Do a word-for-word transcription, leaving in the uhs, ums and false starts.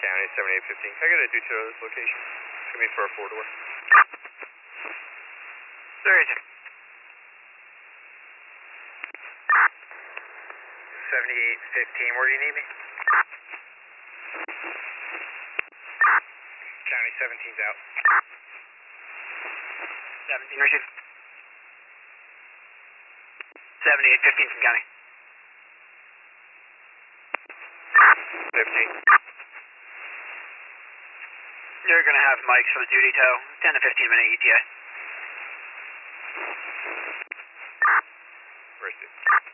County, seventy-eight fifteen. Can I get a detail of this location? It's going to be for a four-door. There is it. seventy-eight fifteen, where do you need me? County seventeen's out. seventeen, receive. seventy-eight fifteen from County. fifteen. You're going to have Mike's for the duty tow, ten to fifteen minute E T A. Where's it?